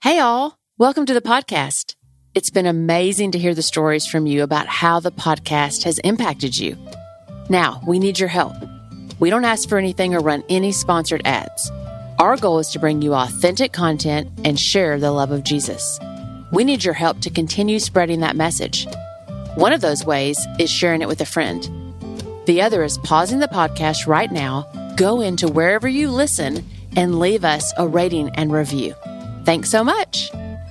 Hey all, welcome to the podcast. It's been amazing to hear the stories from you about how the podcast has impacted you. Now, we need your help. We don't ask for anything or run any sponsored ads. Our goal is to bring you authentic content and share the love of Jesus. We need your help to continue spreading that message. One of those ways is sharing it with a friend. The other is pausing the podcast right now, go into wherever you listen, and leave us a rating and review. Thanks so much.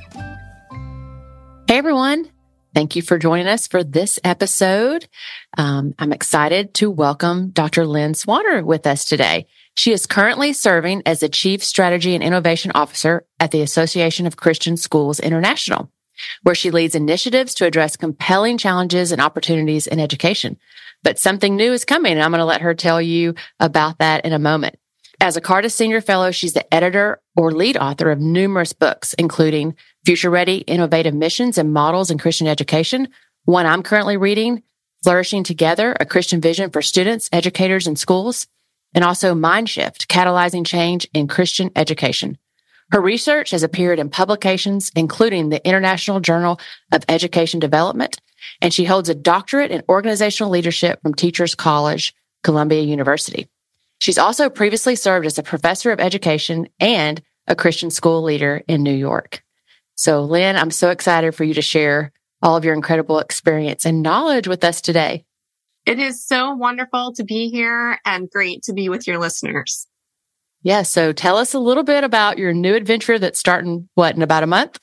Hey, everyone. Thank you for joining us for this episode. I'm excited to welcome Dr. Lynn Swanner with us today. She is currently serving as the Chief Strategy and Innovation Officer at the Association of Christian Schools International, where she leads initiatives to address compelling challenges and opportunities in education. But something new is coming, and I'm going to let her tell you about that in a moment. As a Cardus Senior Fellow, she's the editor or lead author of numerous books, including Future Ready, Innovative Missions and Models in Christian Education, one I'm currently reading, Flourishing Together, A Christian Vision for Students, Educators, and Schools, and also Mind Shift, Catalyzing Change in Christian Education. Her research has appeared in publications, including the International Journal of Education Development, and she holds a doctorate in organizational leadership from Teachers College, Columbia University. She's also previously served as a professor of education and a Christian school leader in New York. So, Lynn, I'm so excited for you to share all of your incredible experience and knowledge with us today. It is so wonderful to be here and great to be with your listeners. Yeah, so tell us a little bit about your new adventure that's starting, in about a month?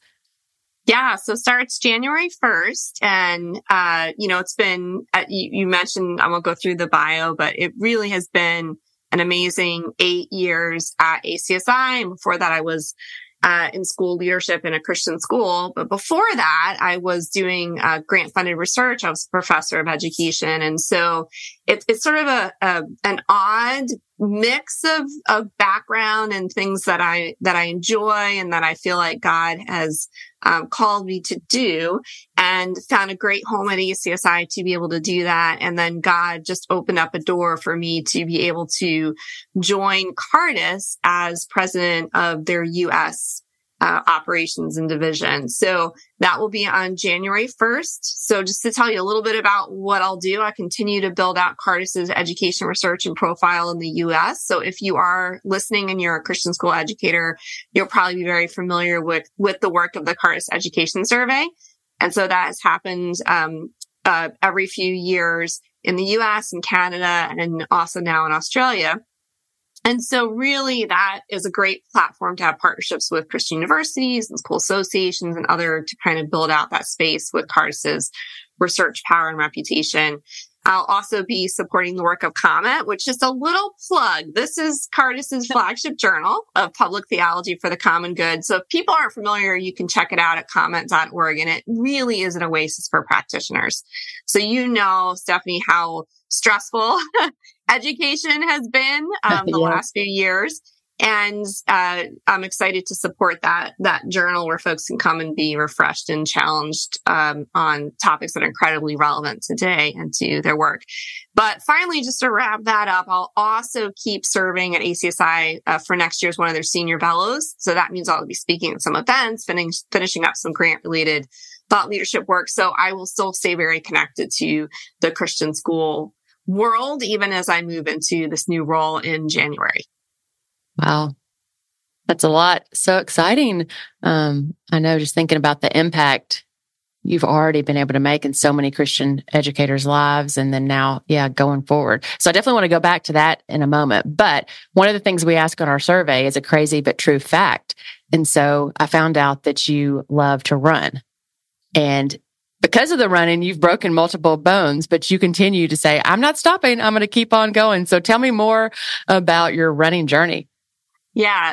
Yeah, so starts January 1st. And, it's been, you mentioned, I won't go through the bio, but it really has been an amazing 8 years at ACSI. And before that, I was in school leadership in a Christian school. But before that, I was doing grant-funded research. I was a professor of education. And so it's sort of an odd mix of background and things that I enjoy and that I feel like God has called me to do, and found a great home at ACSI to be able to do that. And then God just opened up a door for me to be able to join Cardus as president of their U.S. Operations and division. So that will be on January 1st. So just to tell you a little bit about what I'll do, I continue to build out Cardus's education research and profile in the U.S. So if you are listening and you're a Christian school educator, you'll probably be very familiar with the work of the Cardus Education Survey. And so that has happened every few years in the U.S. and Canada, and also now in Australia. And so really that is a great platform to have partnerships with Christian universities and school associations and other to kind of build out that space with Cardus's research power and reputation. I'll also be supporting the work of Comment, which is a little plug. This is Cardus's flagship journal of public theology for the common good. So if people aren't familiar, you can check it out at comment.org. And it really is an oasis for practitioners. So Stephanie, how stressful education has been the last few years. And I'm excited to support that journal where folks can come and be refreshed and challenged on topics that are incredibly relevant today and to their work. But finally, just to wrap that up, I'll also keep serving at ACSI for next year as one of their senior fellows. So that means I'll be speaking at some events, finishing up some grant-related thought leadership work. So I will still stay very connected to the Christian school world, even as I move into this new role in January. Wow. That's a lot. So exciting. I know, just thinking about the impact you've already been able to make in so many Christian educators' lives, and then now, going forward. So I definitely want to go back to that in a moment. But one of the things we ask on our survey is a crazy but true fact. And so I found out that you love to run. And because of the running, you've broken multiple bones, but you continue to say, I'm not stopping. I'm going to keep on going. So tell me more about your running journey. Yeah,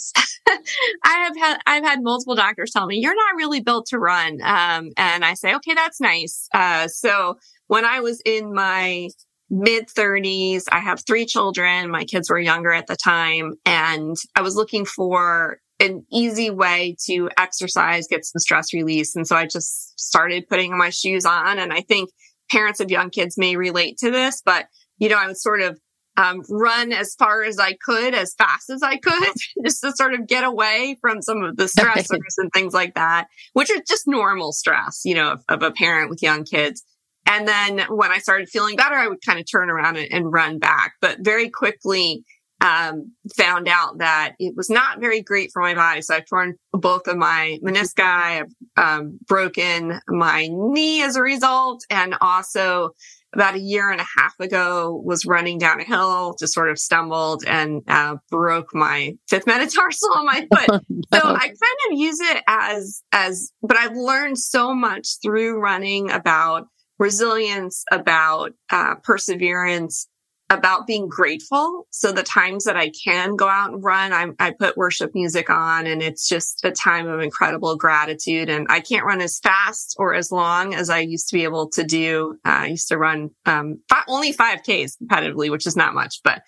I've had multiple doctors tell me, you're not really built to run. And I say, okay, that's nice. So when I was in my mid 30s, I have 3 children. My kids were younger at the time, and I was looking for an easy way to exercise, get some stress release. And so I just started putting my shoes on. And I think parents of young kids may relate to this, but, I would sort of run as far as I could, as fast as I could, just to sort of get away from some of the stressors and things like that, which are just normal stress, of a parent with young kids. And then when I started feeling better, I would kind of turn around and run back, but very quickly found out that it was not very great for my body. So I've torn both of my menisci, I've broken my knee as a result, and also about a year and a half ago was running down a hill, just sort of stumbled and broke my fifth metatarsal on my foot. So I kind of use it but I've learned so much through running about resilience, about perseverance, about being grateful. So the times that I can go out and run, I put worship music on, and it's just a time of incredible gratitude. And I can't run as fast or as long as I used to be able to do. I used to run only 5Ks competitively, which is not much, but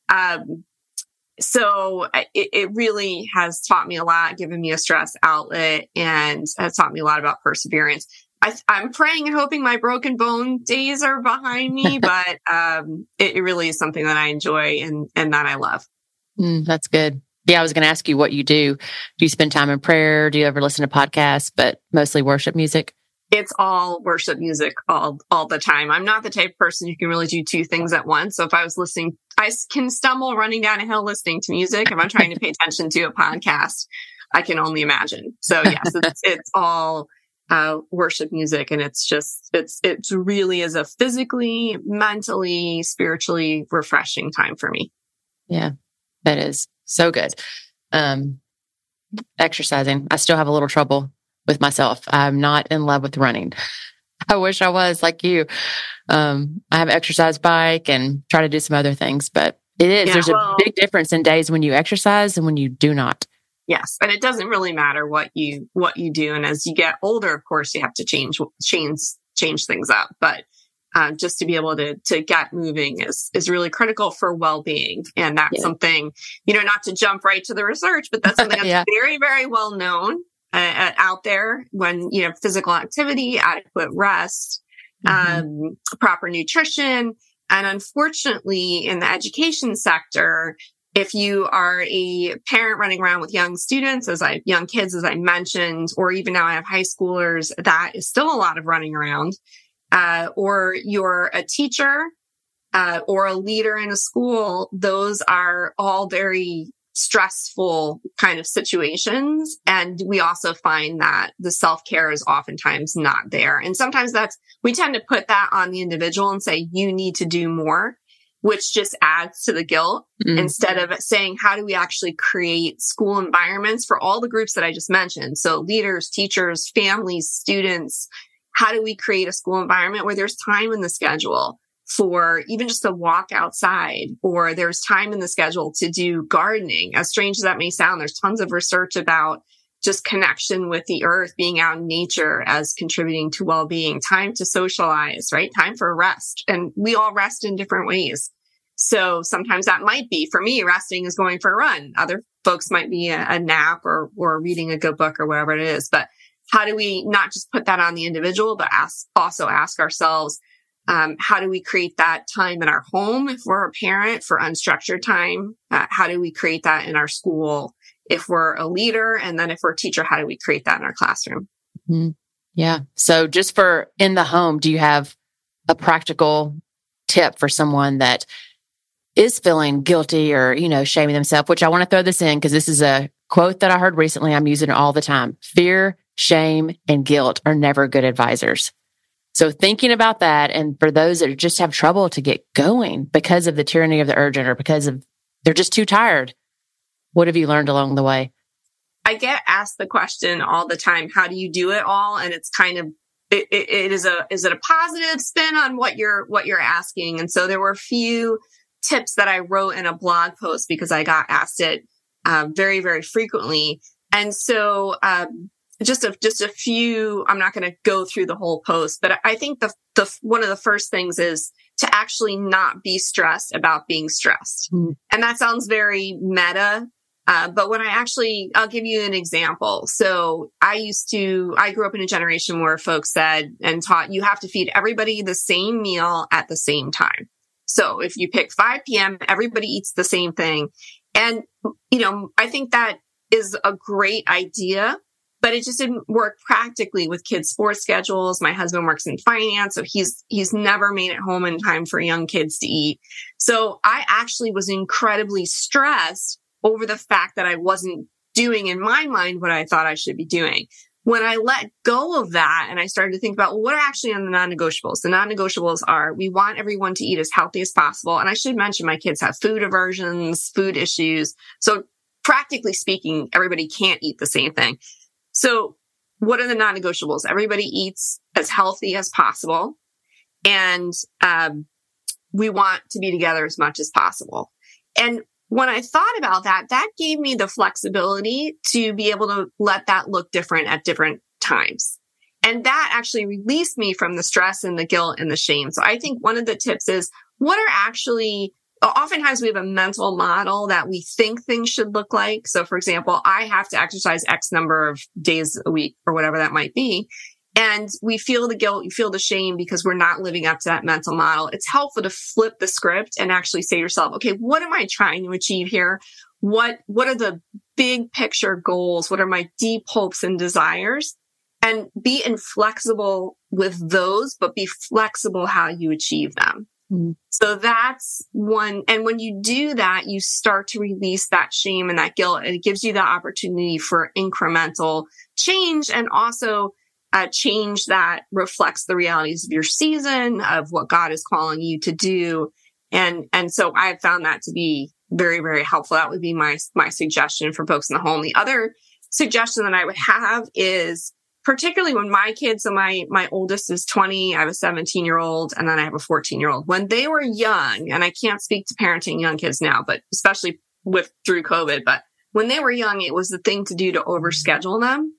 so it really has taught me a lot, given me a stress outlet, and has taught me a lot about perseverance. I'm praying and hoping my broken bone days are behind me, but it really is something that I enjoy and that I love. That's good. Yeah, I was going to ask you what you do. Do you spend time in prayer? Do you ever listen to podcasts, but mostly worship music? It's all worship music all the time. I'm not the type of person who can really do two things at once. So if I was listening, I can stumble running down a hill listening to music. If I'm trying to pay attention to a podcast, I can only imagine. So yes, it's all worship music. And it really is a physically, mentally, spiritually refreshing time for me. Yeah, that is so good. Exercising. I still have a little trouble with myself. I'm not in love with running. I wish I was like you. I have an exercise bike and try to do some other things, but there's a big difference in days when you exercise and when you do not. Yes. And it doesn't really matter what you do. And as you get older, of course, you have to change things up. But just to be able to get moving is really critical for well-being. And that's something, not to jump right to the research, but that's something that's very, very well known out there when, physical activity, adequate rest, proper nutrition. And unfortunately, in the education sector, if you are a parent running around with young kids, as I mentioned, or even now I have high schoolers, that is still a lot of running around. Or you're a teacher, or a leader in a school, those are all very stressful kind of situations. And we also find that the self-care is oftentimes not there. And sometimes we tend to put that on the individual and say, you need to do more, which just adds to the guilt instead of saying, how do we actually create school environments for all the groups that I just mentioned? So leaders, teachers, families, students, how do we create a school environment where there's time in the schedule for even just a walk outside, or there's time in the schedule to do gardening? As strange as that may sound, there's tons of research about just connection with the earth, being out in nature as contributing to well-being, time to socialize, right? Time for rest. And we all rest in different ways. So sometimes that might be, for me, resting is going for a run. Other folks might be a nap or reading a good book or whatever it is. But how do we not just put that on the individual, but also ask ourselves, how do we create that time in our home if we're a parent for unstructured time? How do we create that in our school if we're a leader? And then if we're a teacher, how do we create that in our classroom? Mm-hmm. Yeah. So just for in the home, do you have a practical tip for someone that is feeling guilty or, shaming themselves? Which I want to throw this in because this is a quote that I heard recently. I'm using it all the time. Fear, shame, and guilt are never good advisors. So thinking about that, and for those that just have trouble to get going because of the tyranny of the urgent or because of they're just too tired, what have you learned along the way? I get asked the question all the time, how do you do it all? And it's kind of, is it a positive spin on what you're asking? And so there were a few tips that I wrote in a blog post because I got asked it very, very frequently. And so just a few, I'm not going to go through the whole post, but I think the one of the first things is to actually not be stressed about being stressed. And that sounds very meta. But when I'll give you an example. So I grew up in a generation where folks said and taught you have to feed everybody the same meal at the same time. So if you pick 5 p.m., everybody eats the same thing. And, I think that is a great idea, but it just didn't work practically with kids' sports schedules. My husband works in finance, so he's never made it home in time for young kids to eat. So I actually was incredibly stressed over the fact that I wasn't doing in my mind what I thought I should be doing. When I let go of that and I started to think about, well, what are actually on the non-negotiables? The non-negotiables are, we want everyone to eat as healthy as possible. And I should mention my kids have food aversions, food issues. So practically speaking, everybody can't eat the same thing. So what are the non-negotiables? Everybody eats as healthy as possible. And we want to be together as much as possible. And when I thought about that, that gave me the flexibility to be able to let that look different at different times. And that actually released me from the stress and the guilt and the shame. So I think one of the tips is, oftentimes we have a mental model that we think things should look like. So for example, I have to exercise X number of days a week or whatever that might be. And we feel the guilt, you feel the shame because we're not living up to that mental model. It's helpful to flip the script and actually say to yourself, okay, what am I trying to achieve here? What are the big picture goals? What are my deep hopes and desires? And be inflexible with those, but be flexible how you achieve them. Mm. So that's one. And when you do that, you start to release that shame and that guilt. And it gives you the opportunity for incremental change and also change that reflects the realities of your season, of what God is calling you to do. And so I've found that to be very, very helpful. That would be my suggestion for folks in the home. The other suggestion that I would have is, particularly when my kids, so my oldest is 20, I have a 17-year-old, and then I have a 14-year-old. When they were young, and I can't speak to parenting young kids now, but especially through COVID, but when they were young, it was the thing to do to overschedule them.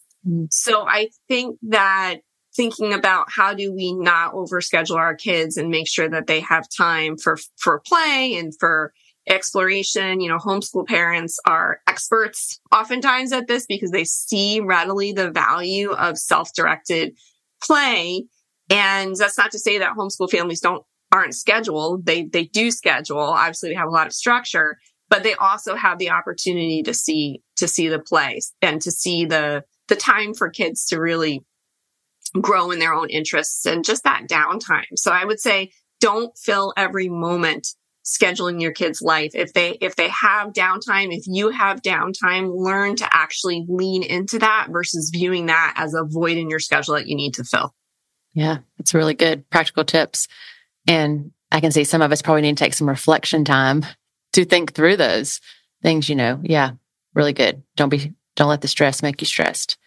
So I think that thinking about how do we not overschedule our kids and make sure that they have time for play and for exploration. Homeschool parents are experts oftentimes at this because they see readily the value of self-directed play. And that's not to say that homeschool families aren't scheduled. They do schedule. Obviously, they have a lot of structure, but they also have the opportunity to see the play and to see the time for kids to really grow in their own interests and just that downtime. So I would say, don't fill every moment scheduling your kids' life. If they have downtime, if you have downtime, learn to actually lean into that versus viewing that as a void in your schedule that you need to fill. Yeah, it's really good practical tips. And I can see some of us probably need to take some reflection time to think through those things, Yeah, really good. Don't let the stress make you stressed.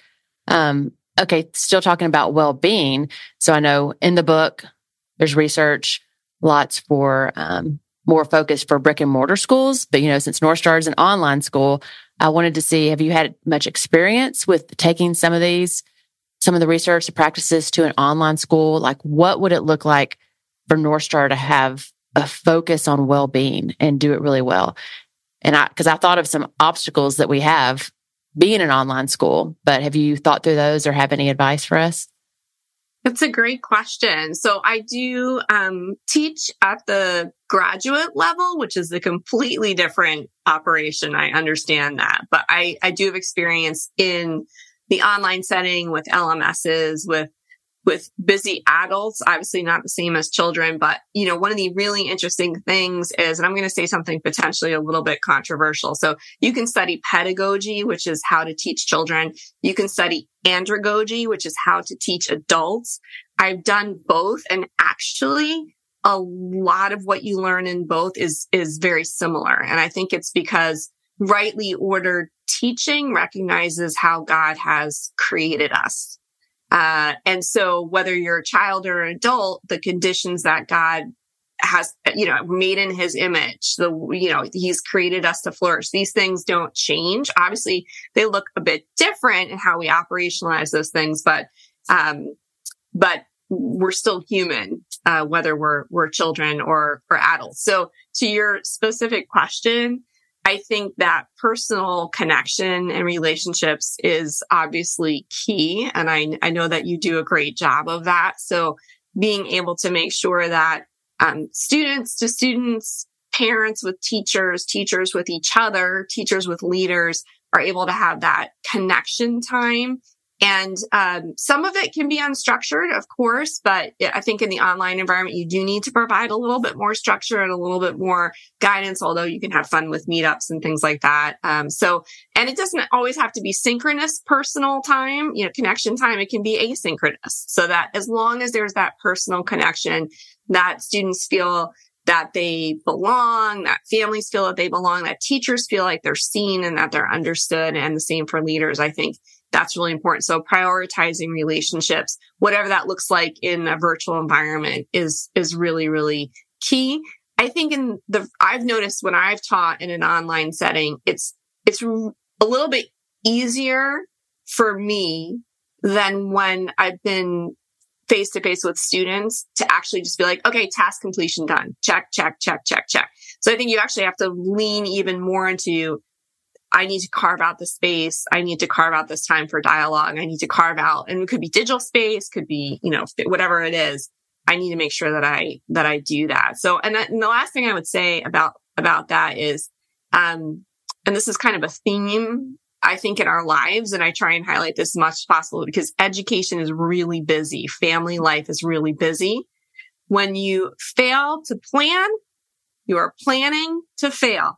Okay, still talking about well-being. So I know in the book, there's research, lots for more focus for brick and mortar schools. But, since North Star is an online school, I wanted to see, have you had much experience with taking some of the research and practices to an online school? Like, what would it look like for North Star to have a focus on well-being and do it really well? And because I thought of some obstacles that we have being an online school, but have you thought through those or have any advice for us? That's a great question. So I do teach at the graduate level, which is a completely different operation. I understand that, but I do have experience in the online setting with LMSs, with busy adults, obviously not the same as children. But, one of the really interesting things is, and I'm going to say something potentially a little bit controversial. So you can study pedagogy, which is how to teach children. You can study andragogy, which is how to teach adults. I've done both. And actually, a lot of what you learn in both is very similar. And I think it's because rightly ordered teaching recognizes how God has created us. And so whether you're a child or an adult, the conditions that God has, made in his image, he's created us to flourish. These things don't change. Obviously, they look a bit different in how we operationalize those things, but we're still human, whether we're children or adults. So to your specific question, I think that personal connection and relationships is obviously key. And I know that you do a great job of that. So being able to make sure that students to students, parents with teachers, teachers with each other, teachers with leaders are able to have that connection time. And some of it can be unstructured, of course, but I think in the online environment, you do need to provide a little bit more structure and a little bit more guidance, although you can have fun with meetups and things like that. And it doesn't always have to be synchronous personal time, connection time. It can be asynchronous, so that as long as there's that personal connection, that students feel that they belong, that families feel that they belong, that teachers feel like they're seen and that they're understood, and the same for leaders. I think that's really important. So prioritizing relationships, whatever that looks like in a virtual environment, is really, really key. I think I've noticed when I've taught in an online setting, it's a little bit easier for me than when I've been face to face with students to actually just be like, okay, task completion done. Check, check, check, check, check. So I think you actually have to lean even more into, I need to carve out the space. I need to carve out this time for dialogue. I need to carve out, and it could be digital space, could be, whatever it is. I need to make sure that I do that. So, and the last thing I would say about that is, and this is kind of a theme, I think, in our lives, and I try and highlight this as much as possible because education is really busy. Family life is really busy. When you fail to plan, you are planning to fail.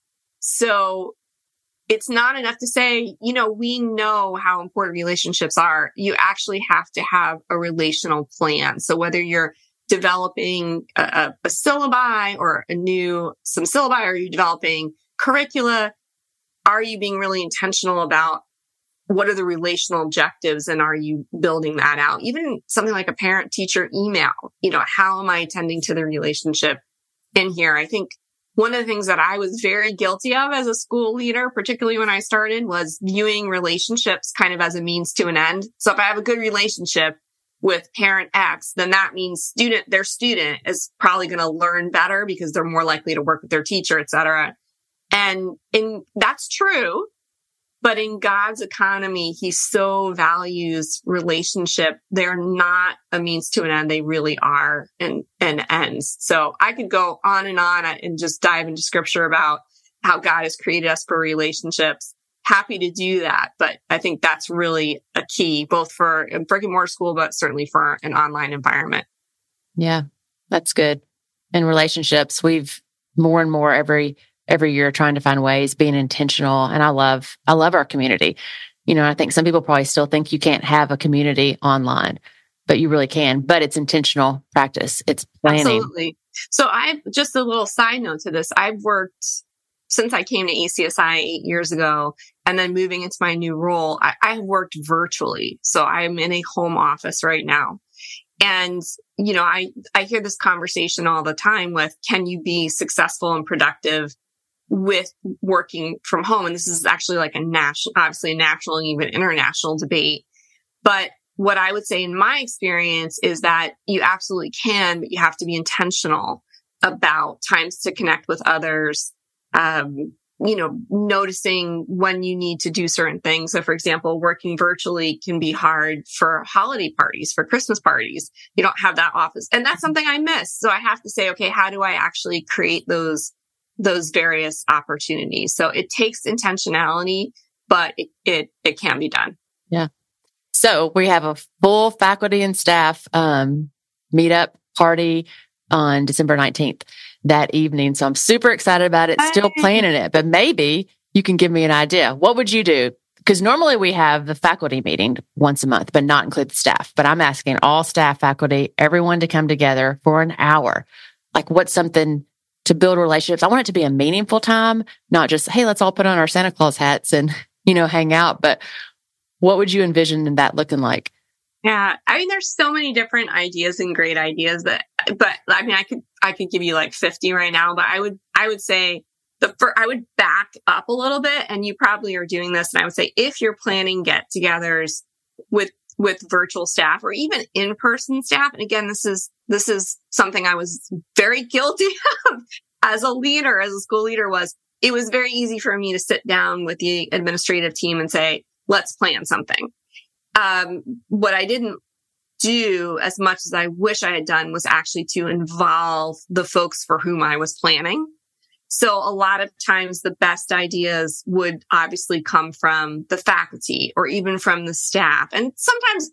So it's not enough to say, we know how important relationships are. You actually have to have a relational plan. So whether you're developing a syllabi or some syllabi, or you're developing curricula, are you being really intentional about what are the relational objectives, and are you building that out? Even something like a parent-teacher email, how am I attending to the relationship in here? I think one of the things that I was very guilty of as a school leader, particularly when I started, was viewing relationships kind of as a means to an end. So if I have a good relationship with parent X, then that means their student is probably going to learn better because they're more likely to work with their teacher, et cetera. And that's true. But in God's economy, he so values relationship. They're not a means to an end. They really are an ends. So I could go on and just dive into scripture about how God has created us for relationships. Happy to do that. But I think that's really a key, both for a brick and mortar school, but certainly for an online environment. Yeah, that's good. In relationships, we've more and more every year trying to find ways, being intentional. And I love our community. I think some people probably still think you can't have a community online, but you really can. But it's intentional practice. It's planning. Absolutely. So just a little side note to this. I've worked since I came to ACSI 8 years ago, and then moving into my new role, I've worked virtually. So I'm in a home office right now. And, I hear this conversation all the time with, can you be successful and productive with working from home? And this is actually like obviously a national and even international debate. But what I would say in my experience is that you absolutely can, but you have to be intentional about times to connect with others, noticing when you need to do certain things. So for example, working virtually can be hard for holiday parties, for Christmas parties. You don't have that office. And that's something I miss. So I have to say, okay, how do I actually create those various opportunities? So it takes intentionality, but it can be done. Yeah. So we have a full faculty and staff meetup party on December 19th that evening. So I'm super excited about it, still planning it, but maybe you can give me an idea. What would you do? Because normally we have the faculty meeting once a month, but not include the staff. But I'm asking all staff, faculty, everyone to come together for an hour. Like, what's something to build relationships? I want it to be a meaningful time, not just, hey, let's all put on our Santa Claus hats and, hang out. But what would you envision that looking like? Yeah. I mean, there's so many different ideas and great ideas but I mean, I could give you like 50 right now, but I would say I would back up a little bit, and you probably are doing this. And I would say, if you're planning get-togethers with virtual staff or even in-person staff, and again, this is something I was very guilty of as a leader, as a school leader, it was very easy for me to sit down with the administrative team and say, let's plan something. What I didn't do as much as I wish I had done was actually to involve the folks for whom I was planning. So a lot of times the best ideas would obviously come from the faculty or even from the staff. And sometimes,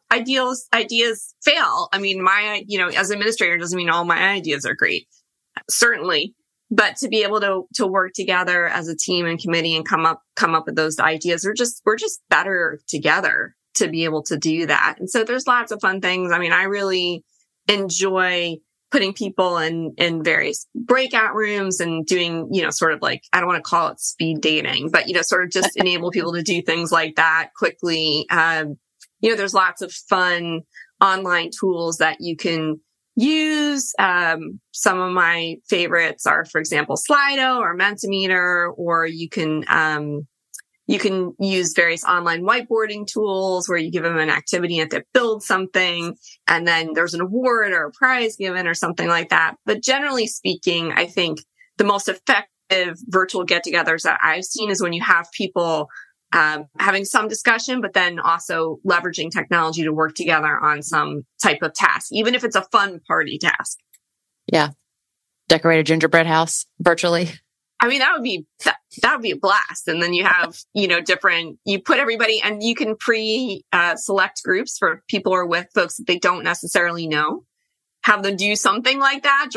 ideas fail. I mean, as an administrator doesn't mean all my ideas are great. Certainly. But to be able to work together as a team and committee and come up with those ideas, we're just better together to be able to do that. And so there's lots of fun things. I mean, I really enjoy putting people in various breakout rooms and doing, sort of like, I don't want to call it speed dating, but, sort of just enable people to do things like that quickly. There's lots of fun online tools that you can use. Some of my favorites are, for example, Slido or Mentimeter, or you can use various online whiteboarding tools where you give them an activity and they build something, and then there's an award or a prize given or something like that. But generally speaking, I think the most effective virtual get-togethers that I've seen is when you have people having some discussion, but then also leveraging technology to work together on some type of task, even if it's a fun party task. Yeah. Decorate a gingerbread house virtually. I mean, that would be a blast. And then you have, you put everybody, and you can select groups for people who are with folks that they don't necessarily know, have them do something like that,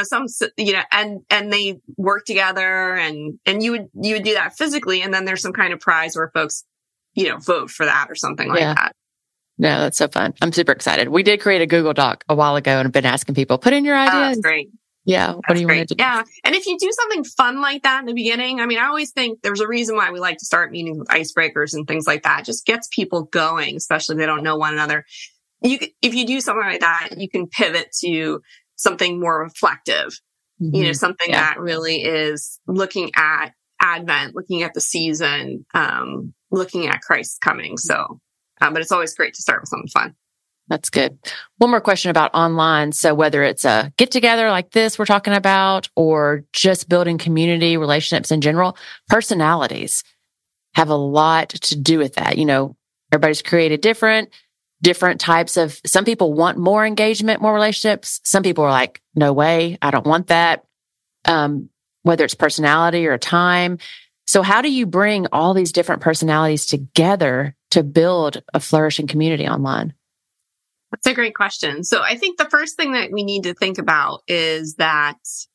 and they work together, and you would do that physically. And then there's some kind of prize where folks, vote for that or something like that. No, that's so fun. I'm super excited. We did create a Google Doc a while ago and have been asking people, put in your ideas. Oh, that's great. Yeah. What do you want to do? Yeah. And if you do something fun like that in the beginning, I mean, I always think there's a reason why we like to start meetings with icebreakers and things like that. It just gets people going, especially if they don't know one another. If you do something like that, you can pivot to something more reflective, something that really is looking at Advent, looking at the season, looking at Christ's coming. So, but it's always great to start with something fun. That's good. One more question about online. So whether it's a get together like this we're talking about, or just building community relationships in general, personalities have a lot to do with that. Everybody's created different types of, some people want more engagement, more relationships. Some people are like, no way, I don't want that. Whether it's personality or time. So how do you bring all these different personalities together to build a flourishing community online? That's a great question. So I think the first thing that we need to think about is that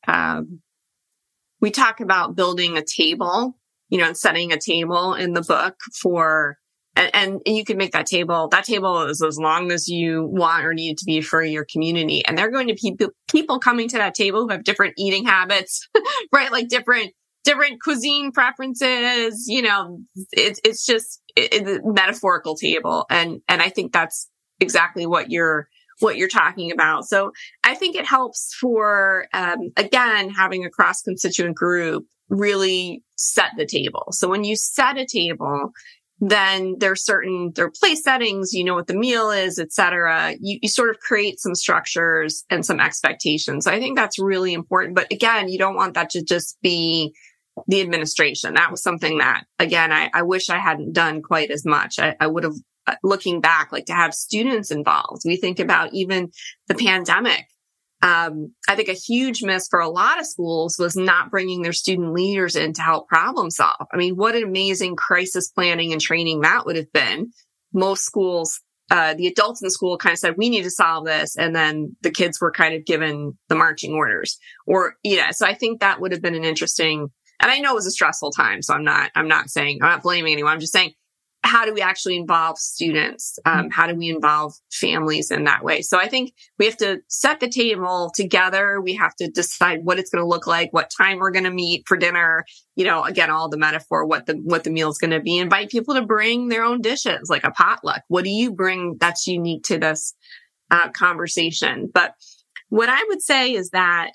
we talk about building a table, and setting a table in the book for, and you can make that table is as long as you want or need it to be for your community. And they're going to be people coming to that table who have different eating habits, right? Like different cuisine preferences, it's just a metaphorical table. And I think that's exactly what you're talking about. So I think it helps for, again, having a cross-constituent group really set the table. So when you set a table, then there are place settings, what the meal is, et cetera. You sort of create some structures and some expectations. So I think that's really important. But again, you don't want that to just be the administration. That was something that, again, I wish I hadn't done quite as much. I would have, looking back, like to have students involved. We think about even the pandemic. I think a huge miss for a lot of schools was not bringing their student leaders in to help problem solve. I mean, what an amazing crisis planning and training that would have been. Most schools, the adults in the school kind of said, we need to solve this. And then the kids were kind of given the marching orders, so I think that would have been an interesting, and I know it was a stressful time. So I'm not blaming anyone. I'm just saying, how do we actually involve students? How do we involve families in that way? So I think we have to set the table together. We have to decide what it's going to look like, what time we're going to meet for dinner. Again, all the metaphor, what the meal is going to be. Invite people to bring their own dishes, like a potluck. What do you bring that's unique to this conversation? But what I would say is that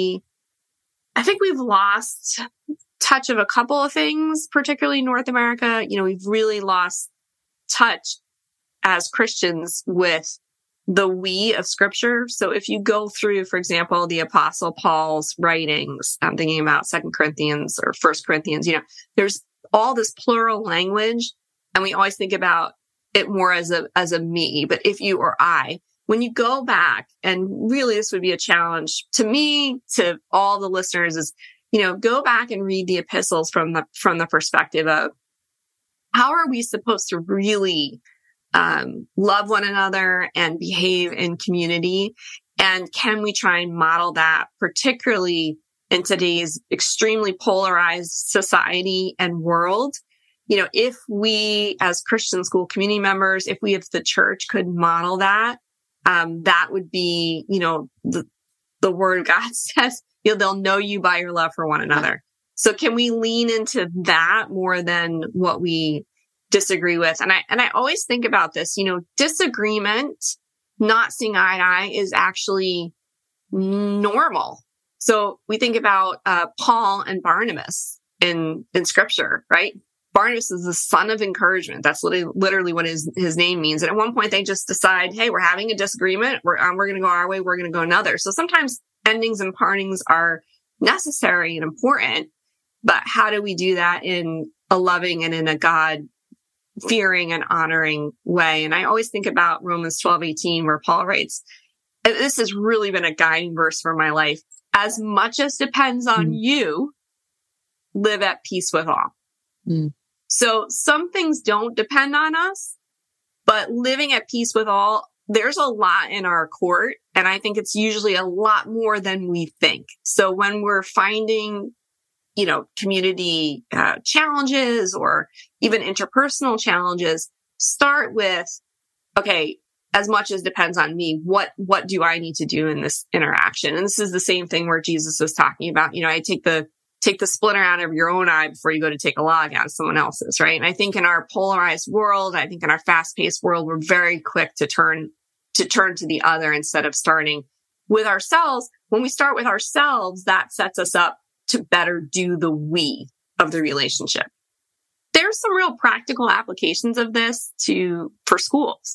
I think we've lost touch of a couple of things, particularly in North America. We've really lost touch as Christians with the we of Scripture. So if you go through, for example, the Apostle Paul's writings, I'm thinking about 2 Corinthians or 1 Corinthians, there's all this plural language, and we always think about it more as a me, but if you or I, when you go back, and really this would be a challenge to me, to all the listeners, is, go back and read the epistles from the perspective of how are we supposed to really love one another and behave in community? And can we try and model that, particularly in today's extremely polarized society and world? If we as Christian school community members, if the church could model that, that would be, the word of God says, they'll know you by your love for one another. So can we lean into that more than what we disagree with? And I always think about this, disagreement, not seeing eye to eye, is actually normal. So we think about Paul and Barnabas in scripture, right? Barnabas is the son of encouragement. That's literally what his name means. And at one point they just decide, hey, we're having a disagreement. We're going to go our way. We're going to go another. So sometimes endings and partings are necessary and important, but how do we do that in a loving and in a God-fearing and honoring way? And I always think about Romans 12:18, where Paul writes, and this has really been a guiding verse for my life: as much as depends on you, live at peace with all. Mm. So some things don't depend on us, but living at peace with all, there's a lot in our court. And I think it's usually a lot more than we think. So when we're finding, community challenges or even interpersonal challenges, start with, okay, as much as depends on me, what do I need to do in this interaction? And this is the same thing where Jesus was talking about, I take the splinter out of your own eye before you go to take a log out of someone else's, right? And I think in our polarized world, I think in our fast-paced world, we're very quick to turn to the other instead of starting with ourselves. When we start with ourselves, that sets us up to better do the we of the relationship. There's some real practical applications of this for schools.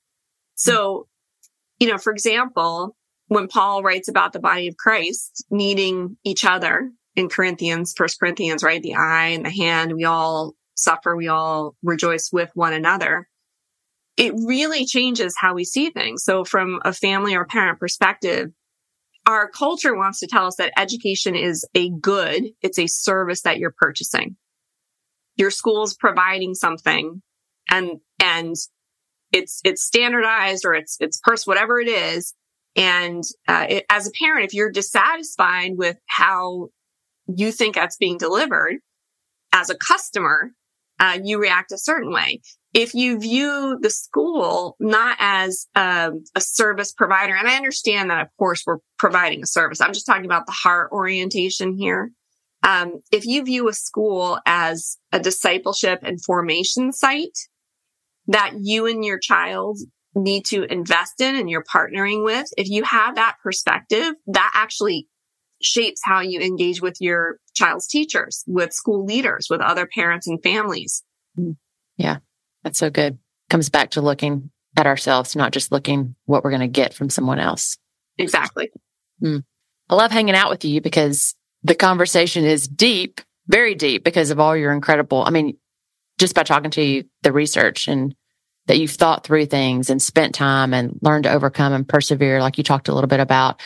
So, for example, when Paul writes about the body of Christ needing each other in Corinthians, 1 Corinthians, right? The eye and the hand, we all suffer, we all rejoice with one another. It really changes how we see things. So from a family or parent perspective, our culture wants to tell us that education is a good, it's a service that you're purchasing. Your school's providing something and it's standardized or it's whatever it is. And as a parent, if you're dissatisfied with how you think that's being delivered, as a customer, you react a certain way. If you view the school not as a service provider, and I understand that, of course, we're providing a service. I'm just talking about the heart orientation here. If you view a school as a discipleship and formation site that you and your child need to invest in and you're partnering with, if you have that perspective, that actually shapes how you engage with your child's teachers, with school leaders, with other parents and families. Yeah, that's so good. Comes back to looking at ourselves, not just looking what we're going to get from someone else. Exactly. I love hanging out with you because the conversation is deep, very deep, because of all your incredible, just by talking to you, the research and that you've thought through things and spent time and learned to overcome and persevere, like you talked a little bit about.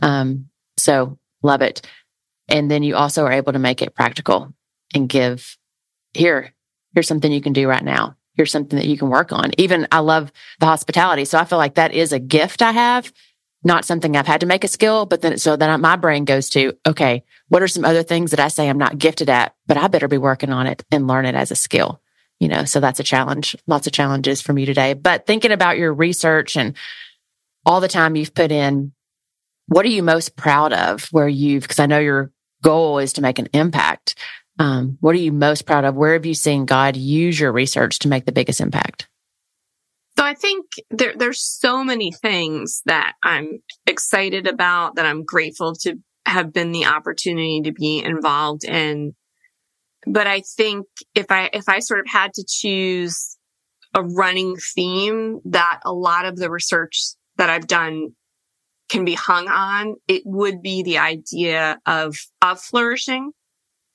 So love it. And then you also are able to make it practical and give, here's something you can do right now. Here's something that you can work on. Even I love the hospitality. So I feel like that is a gift I have, not something I've had to make a skill, but then my brain goes to, okay, what are some other things that I say I'm not gifted at, but I better be working on it and learn it as a skill. So that's a challenge, lots of challenges from you today. But thinking about your research and all the time you've put in, what are you most proud of because I know your goal is to make an impact. What are you most proud of? Where have you seen God use your research to make the biggest impact? So I think there's so many things that I'm excited about, that I'm grateful to have been the opportunity to be involved in. But I think if I sort of had to choose a running theme that a lot of the research that I've done can be hung on, it would be the idea of flourishing.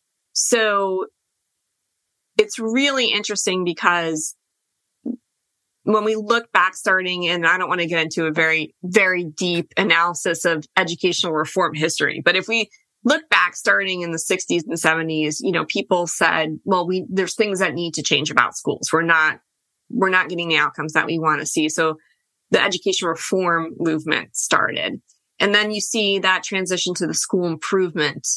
So it's really interesting because when we look back starting, and I don't want to get into a very, very deep analysis of educational reform history, but if we look back starting in the 60s and 70s, people said, well, there's things that need to change about schools. We're not getting the outcomes that we want to see. So the education reform movement started. And then you see that transition to the school improvement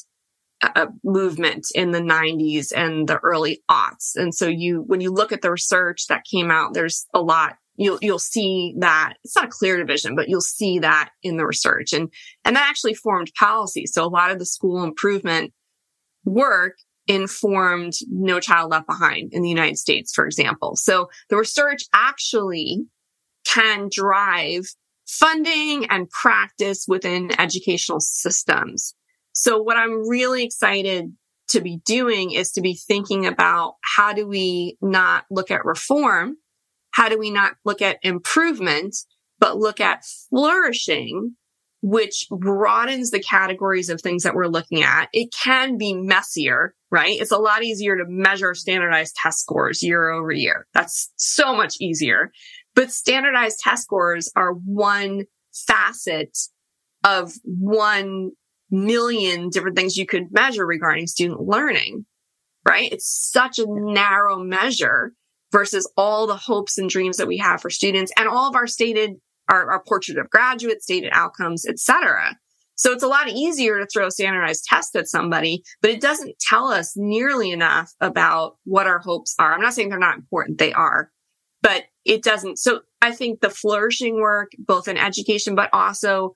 movement in the 90s and the early aughts. And so when you look at the research that came out, there's a lot, you'll see that it's not a clear division, but you'll see that in the research, and that actually formed policy. So a lot of the school improvement work informed No Child Left Behind in the United States, for example. So the research actually can drive funding and practice within educational systems. So what I'm really excited to be doing is to be thinking about, how do we not look at reform? How do we not look at improvement, but look at flourishing, which broadens the categories of things that we're looking at? It can be messier, right? It's a lot easier to measure standardized test scores year over year. That's so much easier. But standardized test scores are one facet of 1 million different things you could measure regarding student learning, right? It's such a narrow measure versus all the hopes and dreams that we have for students and all of our portrait of graduates, stated outcomes, et cetera. So it's a lot easier to throw a standardized test at somebody, but it doesn't tell us nearly enough about what our hopes are. I'm not saying they're not important. They are, but it doesn't. So I think the flourishing work, both in education, but also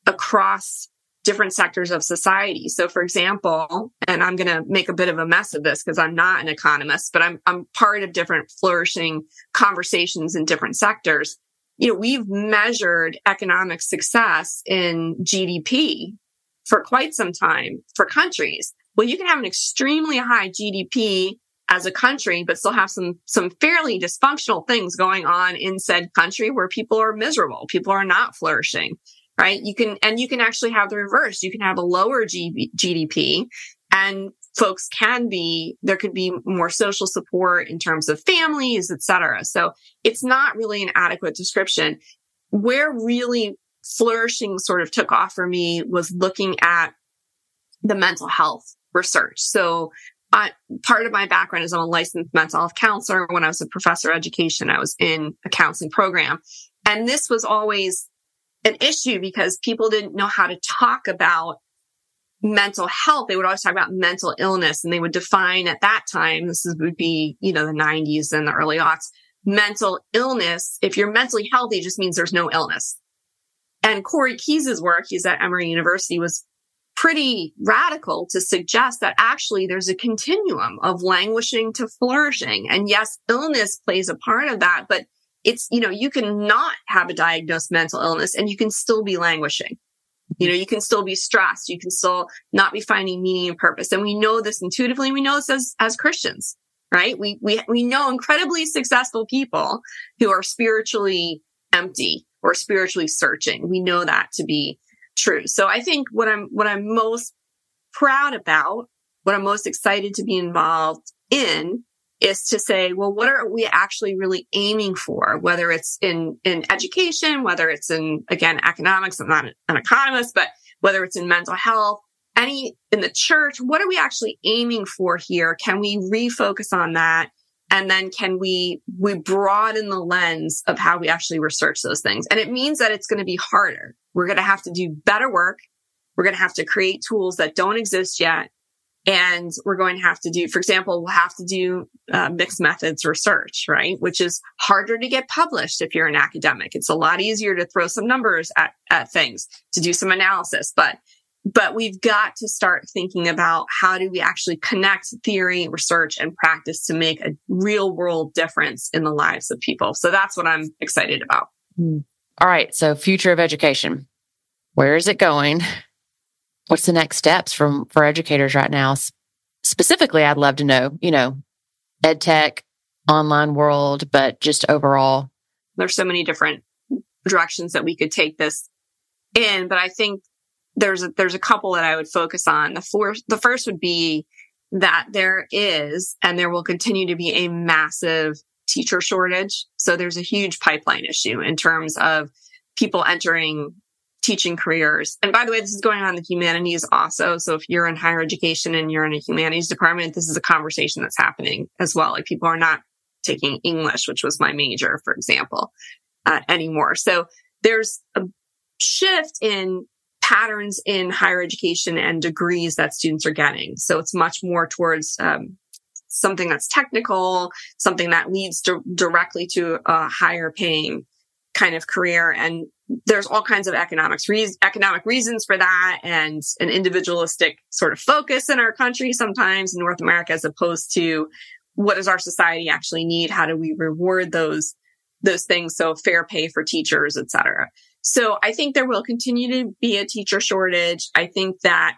across different sectors of society. So for example, and I'm going to make a bit of a mess of this because I'm not an economist, but I'm part of different flourishing conversations in different sectors. We've measured economic success in GDP for quite some time for countries. Well, you can have an extremely high GDP as a country, but still have some fairly dysfunctional things going on in said country where people are miserable. People are not flourishing. Right? You can actually have the reverse. You can have a lower GDP and folks there could be more social support in terms of families, et cetera. So it's not really an adequate description. Where really flourishing sort of took off for me was looking at the mental health research. So part of my background is I'm a licensed mental health counselor. When I was a professor of education, I was in a counseling program. And this was always an issue because people didn't know how to talk about mental health. They would always talk about mental illness, and they would define at that time, would be, the 90s and the early aughts, mental illness. If you're mentally healthy, it just means there's no illness. And Corey Keyes' work, he's at Emory University, was pretty radical to suggest that actually there's a continuum of languishing to flourishing. And yes, illness plays a part of that, but it's, you can not have a diagnosed mental illness and you can still be languishing. You can still be stressed. You can still not be finding meaning and purpose. And we know this intuitively. We know this as Christians, right? We know incredibly successful people who are spiritually empty or spiritually searching. We know that to be true. So I think what I'm most proud about, what I'm most excited to be involved in, is to say, well, what are we actually really aiming for? Whether it's in education, whether it's in, again, economics, I'm not an economist, but whether it's in mental health, in the church, what are we actually aiming for here? Can we refocus on that? And then can we broaden the lens of how we actually research those things? And it means that it's going to be harder. We're going to have to do better work. We're going to have to create tools that don't exist yet. And we're going to have to do, for example, we'll have to do mixed methods research, right? Which is harder to get published if you're an academic. It's a lot easier to throw some numbers at things, to do some analysis. But we've got to start thinking about how do we actually connect theory, research, and practice to make a real world difference in the lives of people. So that's what I'm excited about. All right. So future of education, where is it going? What's the next steps for educators right now? Specifically, I'd love to know, ed tech, online world, but just overall. There's so many different directions that we could take this in, but I think there's a couple that I would focus on. The first would be that there is, and there will continue to be, a massive teacher shortage. So there's a huge pipeline issue in terms of people entering teaching careers. And by the way, this is going on in the humanities also. So if you're in higher education and you're in a humanities department, this is a conversation that's happening as well. Like people are not taking English, which was my major, for example, anymore. So there's a shift in patterns in higher education and degrees that students are getting. So it's much more towards something that's technical, something that leads directly to a higher paying kind of career. And there's all kinds of economic reasons for that, and an individualistic sort of focus in our country sometimes in North America, as opposed to what does our society actually need? How do we reward those things? So fair pay for teachers, et cetera. So I think there will continue to be a teacher shortage. I think that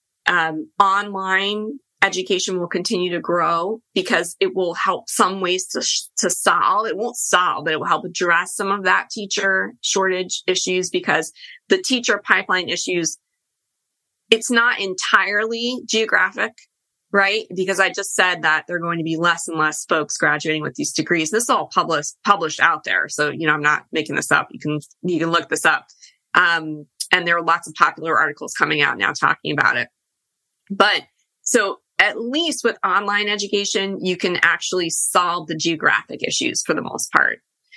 online education will continue to grow because it will help some ways to solve. It won't solve, but it will help address some of that teacher shortage issues, because the teacher pipeline issues, it's not entirely geographic, right? Because I just said that there are going to be less and less folks graduating with these degrees. This is all published out there. So, I'm not making this up. You can look this up. And there are lots of popular articles coming out now talking about it. But so at least with online education, you can actually solve the geographic issues for the most part.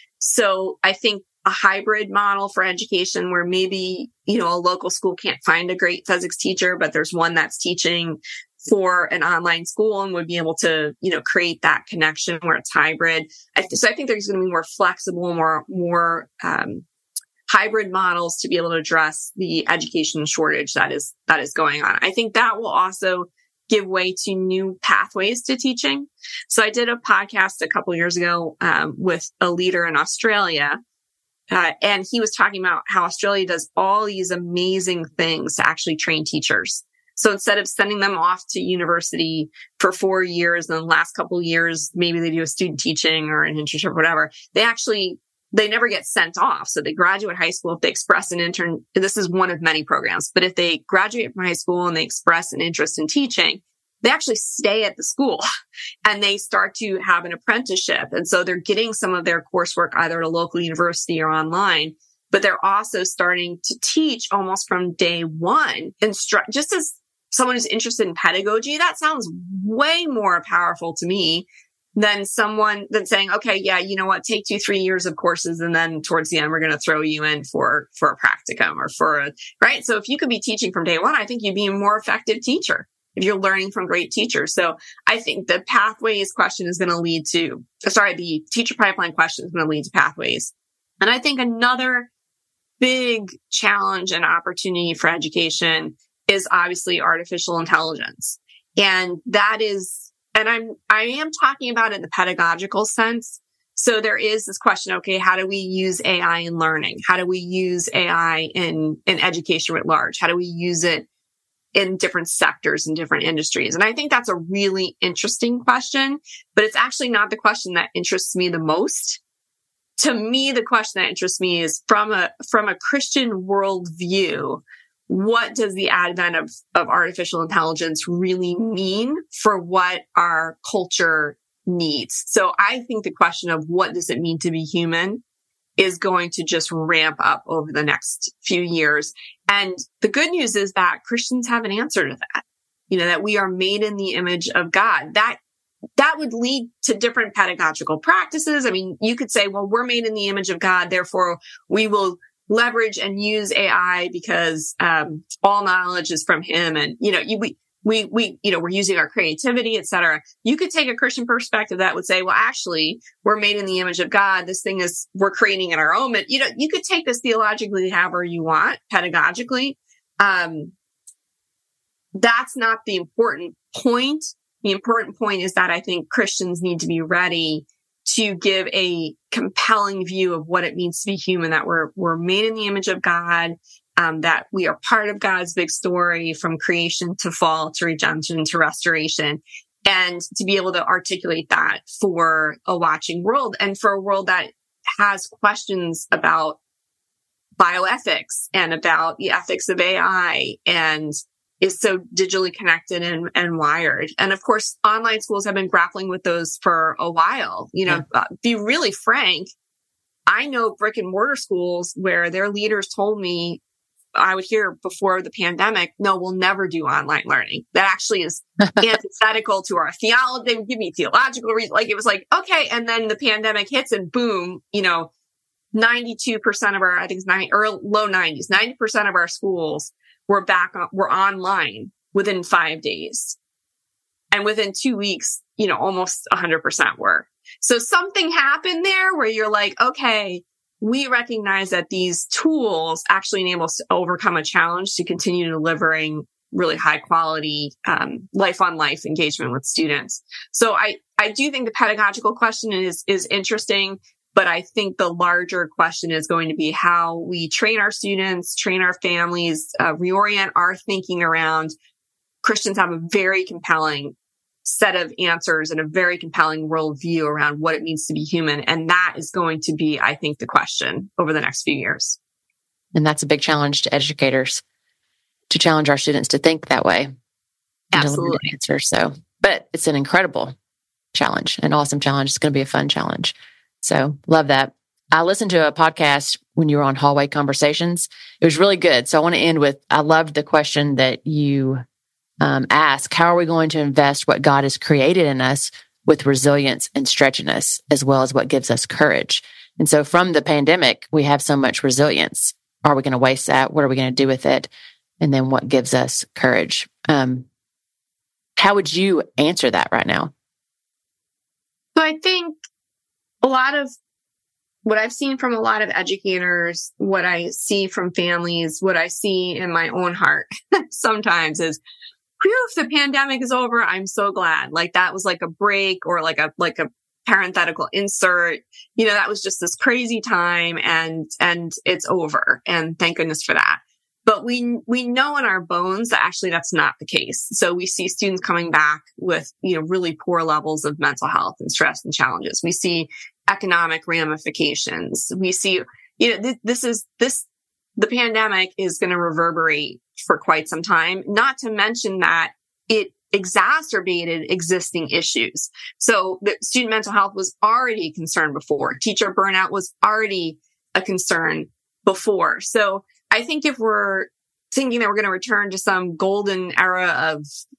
So I think a hybrid model for education where maybe, a local school can't find a great physics teacher, but there's one that's teaching for an online school and would be able to, create that connection where it's hybrid. So I think there's going to be more flexible, more hybrid models to be able to address the education shortage that is going on. I think that will also give way to new pathways to teaching. So I did a podcast a couple of years ago with a leader in Australia, and he was talking about how Australia does all these amazing things to actually train teachers. So instead of sending them off to university for 4 years, and the last couple of years, maybe they do a student teaching or an internship or whatever, they never get sent off. So they graduate high school. If they express an intern, this is one of many programs, but if they graduate from high school and they express an interest in teaching, they actually stay at the school and they start to have an apprenticeship. And so they're getting some of their coursework either at a local university or online, but they're also starting to teach almost from day one. Just as someone who's interested in pedagogy, that sounds way more powerful to me than saying, okay, yeah, you know what, take 2-3 years of courses. And then towards the end, we're going to throw you in for a practicum or right. So if you could be teaching from day one, I think you'd be a more effective teacher if you're learning from great teachers. So I think the pathways question is going to lead to, the teacher pipeline question is going to lead to pathways. And I think another big challenge and opportunity for education is obviously artificial intelligence. And that is, and I am talking about it in the pedagogical sense. So there is this question, okay, how do we use AI in learning? How do we use AI in education writ large? How do we use it in different sectors and different industries? And I think that's a really interesting question, but it's actually not the question that interests me the most. To me, the question that interests me is from a Christian worldview, what does the advent of artificial intelligence really mean for what our culture needs? So I think the question of what does it mean to be human is going to just ramp up over the next few years. And the good news is that Christians have an answer to that, that we are made in the image of God. That would lead to different pedagogical practices. I mean, you could say, well, we're made in the image of God, therefore we will leverage and use AI because all knowledge is from Him, and we're using our creativity, et cetera. You could take a Christian perspective that would say, well, actually, we're made in the image of God. This thing we're creating in our own. You could take this theologically however you want, pedagogically. That's not the important point. The important point is that I think Christians need to be ready to give a compelling view of what it means to be human, that we're made in the image of God, that we are part of God's big story from creation to fall to redemption to restoration, and to be able to articulate that for a watching world and for a world that has questions about bioethics and about the ethics of AI and is so digitally connected and wired. And of course, online schools have been grappling with those for a while. Be really frank, I know brick and mortar schools where their leaders told me, I would hear before the pandemic, no, we'll never do online learning. That actually is antithetical to our theology. They would give me theological reasons. Like, it was like, okay. And then the pandemic hits and boom, 92% of our, I think it's low 90s, 90% of our schools were online within 5 days. And within 2 weeks, almost 100% were. So something happened there where you're like, okay, we recognize that these tools actually enable us to overcome a challenge to continue delivering really high quality, life on life engagement with students. So I do think the pedagogical question is interesting, but I think the larger question is going to be how we train our students, train our families, reorient our thinking around. Christians have a very compelling set of answers and a very compelling worldview around what it means to be human. And that is going to be, I think, the question over the next few years. And that's a big challenge to educators, to challenge our students to think that way. Absolutely. Answer. So, but it's an incredible challenge, an awesome challenge. It's going to be a fun challenge. So love that. I listened to a podcast when you were on Hallway Conversations. It was really good. So I want to end with, I loved the question that you ask, how are we going to invest what God has created in us with resilience and stretchiness, as well as what gives us courage? And so from the pandemic, we have so much resilience. Are we going to waste that? What are we going to do with it? And then what gives us courage? How would you answer that right now? So I think a lot of what I've seen from a lot of educators, what I see from families, what I see in my own heart sometimes is, whew, if the pandemic is over, I'm so glad. Like, that was like a break or like a parenthetical insert. That was just this crazy time and it's over. And thank goodness for that. But we know in our bones that actually that's not the case. So we see students coming back with, really poor levels of mental health and stress and challenges. We see economic ramifications. We see, the pandemic is going to reverberate for quite some time, not to mention that it exacerbated existing issues. So the student mental health was already a concern before. Teacher burnout was already a concern before. So I think if we're thinking that we're going to return to some golden era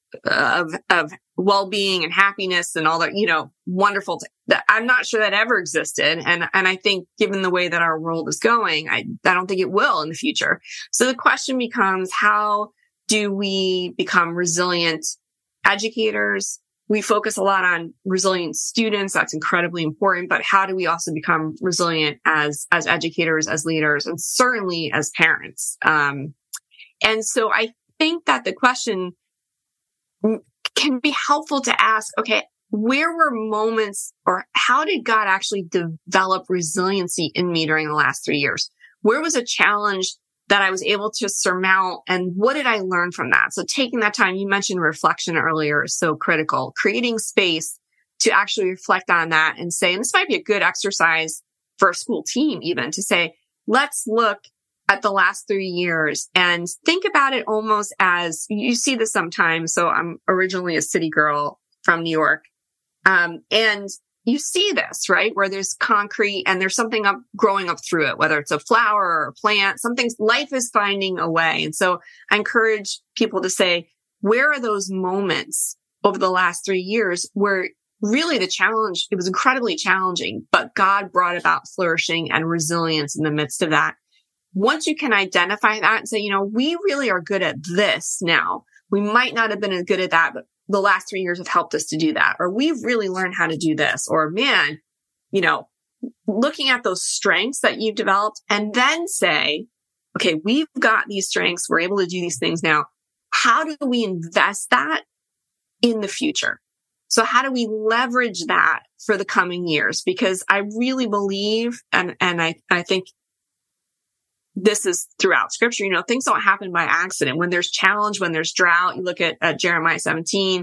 of well-being and happiness and all that, wonderful, I'm not sure that ever existed. And I think given the way that our world is going, I don't think it will in the future. So the question becomes, how do we become resilient educators? We focus a lot on resilient students. That's incredibly important. But how do we also become resilient as educators, as leaders, and certainly as parents? And so I think that the question can be helpful to ask, okay, where were moments, or how did God actually develop resiliency in me during the last 3 years? Where was a challenge that I was able to surmount, and what did I learn from that? So taking that time, you mentioned reflection earlier, is so critical. Creating space to actually reflect on that and say, and this might be a good exercise for a school team even, to say, let's look at the last 3 years and think about it almost as, you see this sometimes. So I'm originally a city girl from New York. And you see this, right? Where there's concrete and there's something growing up through it, whether it's a flower or a plant, life is finding a way. And so I encourage people to say, where are those moments over the last 3 years where really the challenge, it was incredibly challenging, but God brought about flourishing and resilience in the midst of that. Once you can identify that and say, we really are good at this now. We might not have been as good at that, but the last 3 years have helped us to do that. Or we've really learned how to do this. Or man, looking at those strengths that you've developed and then say, okay, we've got these strengths. We're able to do these things now. How do we invest that in the future? So how do we leverage that for the coming years? Because I really believe, and I think this is throughout scripture, things don't happen by accident. When there's challenge, when there's drought, you look at Jeremiah 17,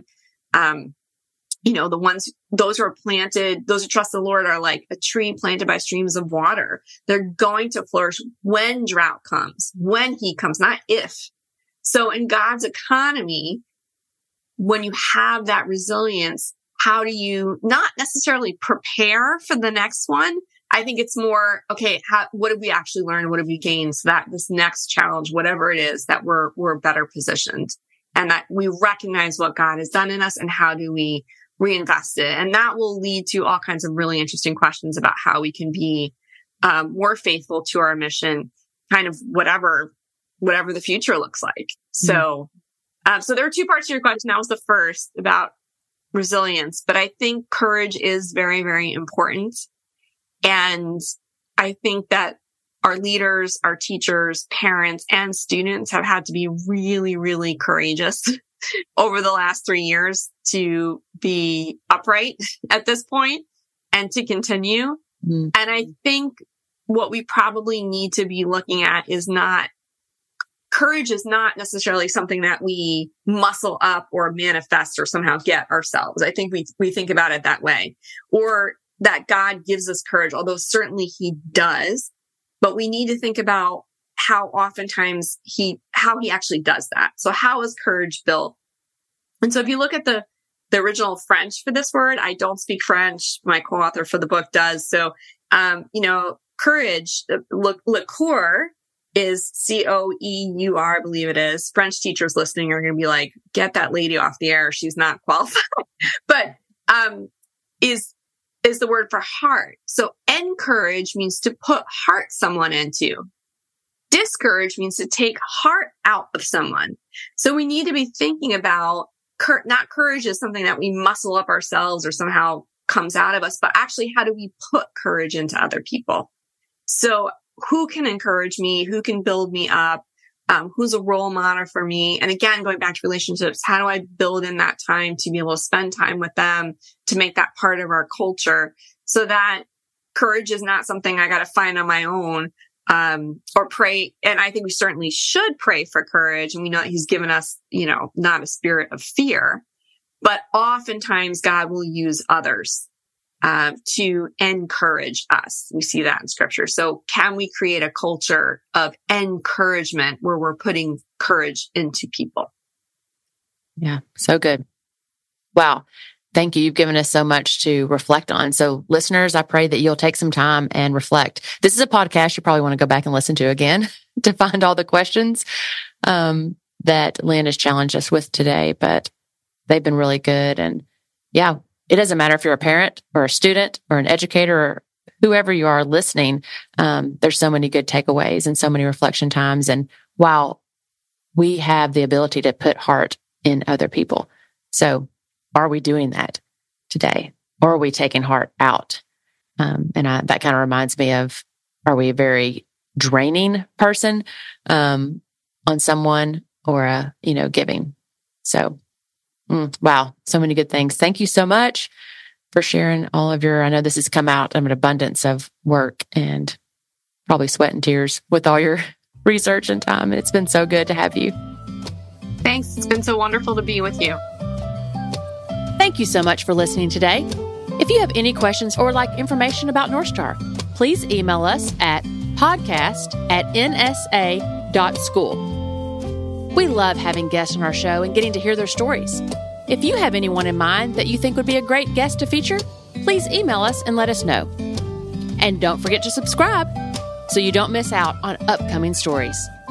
those who are planted, those who trust the Lord are like a tree planted by streams of water. They're going to flourish when drought comes, when he comes, not if. So in God's economy, when you have that resilience, how do you not necessarily prepare for the next one? I think it's more, okay, what did we actually learn? What have we gained so that this next challenge, whatever it is, that we're better positioned and that we recognize what God has done in us and how do we reinvest it? And that will lead to all kinds of really interesting questions about how we can be more faithful to our mission, kind of whatever the future looks like. So, so there are two parts to your question. That was the first about resilience, but I think courage is very, very important. And I think that our leaders, our teachers, parents, and students have had to be really, really courageous over the last 3 years to be upright at this point and to continue. And I think what we probably need to be looking at is courage is not necessarily something that we muscle up or manifest or somehow get ourselves. I think we think about it that way, or that God gives us courage, although certainly he does, but we need to think about how oftentimes how he actually does that. So how is courage built? And so if you look at the original French for this word, I don't speak French. My co-author for the book does. So, courage, le coeur is C-O-E-U-R, I believe it is. French teachers listening are going to be like, get that lady off the air. She's not qualified. But, is the word for heart. So encourage means to put heart someone into. Discourage means to take heart out of someone. So we need to be thinking about not courage is something that we muscle up ourselves or somehow comes out of us, but actually how do we put courage into other people? So who can encourage me? Who can build me up? Who's a role model for me? And again, going back to relationships, how do I build in that time to be able to spend time with them, to make that part of our culture so that courage is not something I got to find on my own, or pray. And I think we certainly should pray for courage. And we know that he's given us, not a spirit of fear, but oftentimes God will use others to encourage us. We see that in scripture. So can we create a culture of encouragement where we're putting courage into people? Yeah, so good. Wow. Thank you. You've given us so much to reflect on. So listeners, I pray that you'll take some time and reflect. This is a podcast you probably want to go back and listen to again to find all the questions that Lynn has challenged us with today, but they've been really good. And yeah, it doesn't matter if you're a parent or a student or an educator or whoever you are listening. There's so many good takeaways and so many reflection times. And wow, we have the ability to put heart in other people. So are we doing that today? Or are we taking heart out? That kind of reminds me of, are we a very draining person on someone or, giving? So wow, so many good things. Thank you so much for sharing all of I know this has come out of an abundance of work and probably sweat and tears with all your research and time. And it's been so good to have you. Thanks. It's been so wonderful to be with you. Thank you so much for listening today. If you have any questions or like information about North Star, please email us at podcast@nsa.school. We love having guests on our show and getting to hear their stories. If you have anyone in mind that you think would be a great guest to feature, please email us and let us know. And don't forget to subscribe so you don't miss out on upcoming stories.